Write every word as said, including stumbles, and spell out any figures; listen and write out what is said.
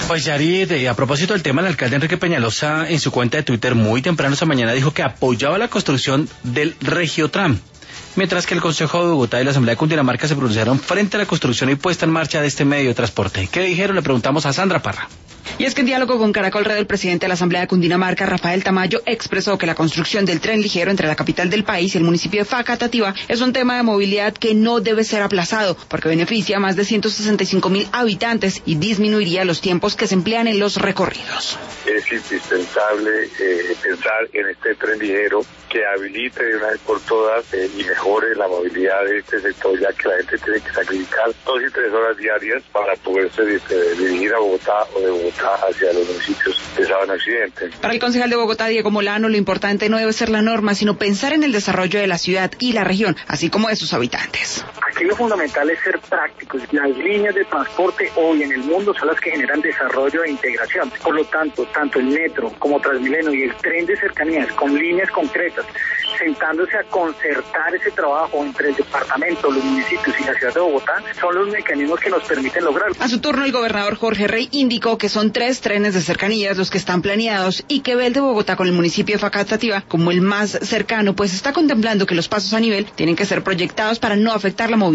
Pues Yarid, eh, a propósito del tema, el alcalde Enrique Peñalosa en su cuenta de Twitter muy temprano esta mañana dijo que apoyaba la construcción del Regiotram, mientras que el Consejo de Bogotá y la Asamblea de Cundinamarca se pronunciaron frente a la construcción y puesta en marcha de este medio de transporte. ¿Qué dijeron? Le preguntamos a Sandra Parra. Y es que en diálogo con Caracol Radio, el presidente de la Asamblea de Cundinamarca, Rafael Tamayo, expresó que la construcción del tren ligero entre la capital del país y el municipio de Facatativá es un tema de movilidad que no debe ser aplazado, porque beneficia a más de ciento sesenta y cinco mil habitantes y disminuiría los tiempos que se emplean en los recorridos. Es indispensable eh, pensar en este tren ligero que habilite de una vez por todas eh, y mejore la movilidad de este sector, ya que la gente tiene que sacrificar dos y tres horas diarias para poderse eh, dirigir a Bogotá o de Bogotá hacia los municipios de Sabana Occidente. Para el concejal de Bogotá, Diego Molano, lo importante no debe ser la norma, sino pensar en el desarrollo de la ciudad y la región, así como de sus habitantes. Aquí lo fundamental es ser prácticos. Las líneas de transporte hoy en el mundo son las que generan desarrollo e integración. Por lo tanto, tanto el metro como Transmilenio y el tren de cercanías con líneas concretas, sentándose a concertar ese trabajo entre el departamento, los municipios y la ciudad de Bogotá, son los mecanismos que nos permiten lograrlo. A su turno, el gobernador Jorge Rey indicó que son tres trenes de cercanías los que están planeados y que ve el de Bogotá con el municipio de Facatativá como el más cercano, pues está contemplando que los pasos a nivel tienen que ser proyectados para no afectar la movilidad.